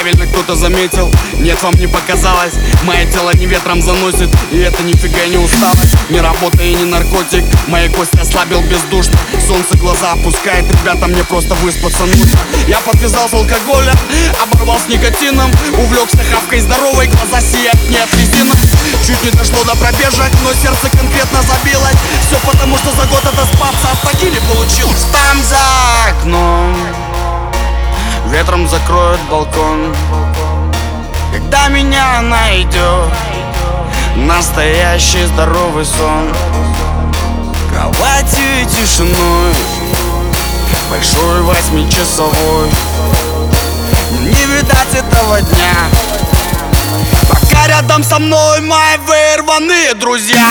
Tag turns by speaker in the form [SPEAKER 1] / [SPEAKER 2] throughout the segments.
[SPEAKER 1] Правильно кто-то заметил, нет, вам не показалось. Мое тело не ветром заносит, и это нифига не усталость. Не работа и не наркотик, мои кости ослабил бездушно. Солнце глаза опускает, ребята, мне просто выспаться нужно. Я подвязался алкоголем, оборвал с никотином, увлекся хавкой здоровой, глаза сияют не от резинок. Чуть не дошло до пробежек, но сердце конкретно забилось. Все потому, что за год отоспаться от таки не получилось. Там за окном ветром закроет балкон, когда меня найдет настоящий здоровый сон. Кроватью и тишиной, большой 8-часовой, не видать этого дня, пока рядом со мной мои вырванные друзья.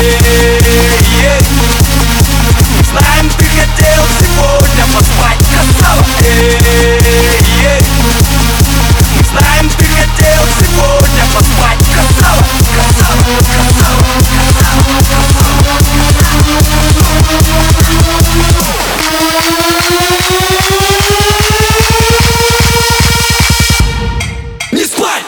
[SPEAKER 1] Знаем, ты хотел сегодня поспать, красава. Знаем, ты хотел сегодня поспать, красава, красава, красава, не спать!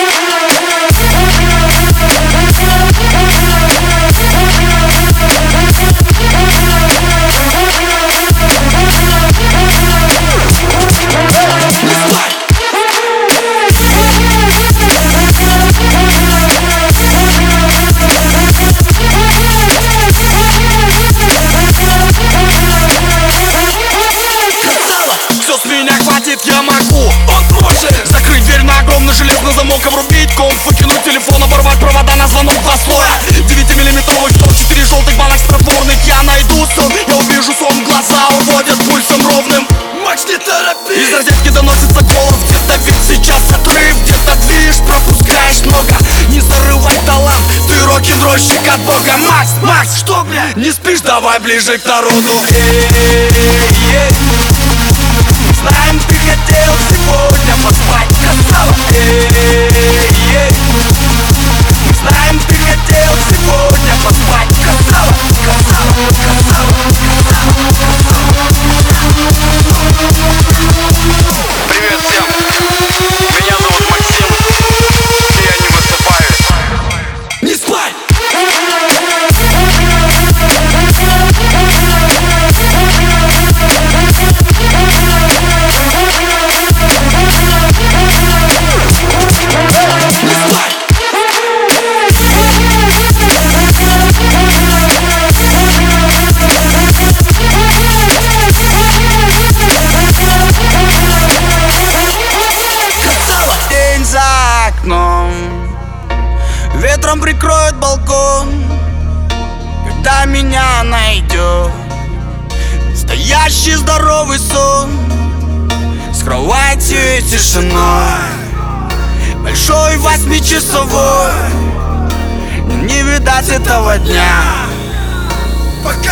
[SPEAKER 1] Я могу, он проще закрыть дверь на огромный железный замок, врубить комп, выкинуть телефон, оборвать провода на звонок 2 слоя 9-миллиметровых тор, 4 желтых банок снотворных. Я найду сон, я увижу сон, глаза уводят пульсом ровным. Макс, не торопись. Из розетки доносится голос, где-то ведь сейчас отрыв, где-то движ, пропускаешь много. Не зарывай талант, ты рок-н-ролльщик от бога. Макс, Макс, что, блядь, не спишь, давай ближе к народу. Знаем, ты хотел сегодня поспать, красава. Знаем, ты хотел сегодня поспать, красава, красава, красава, красава. Привет всем, меня зовут Максим, и я не высыпаюсь. Не спать! Ветром прикроет балкон, когда меня найдет настоящий здоровый сон. С кроватью и тишиной, большой 8-часовой, не видать этого дня, пока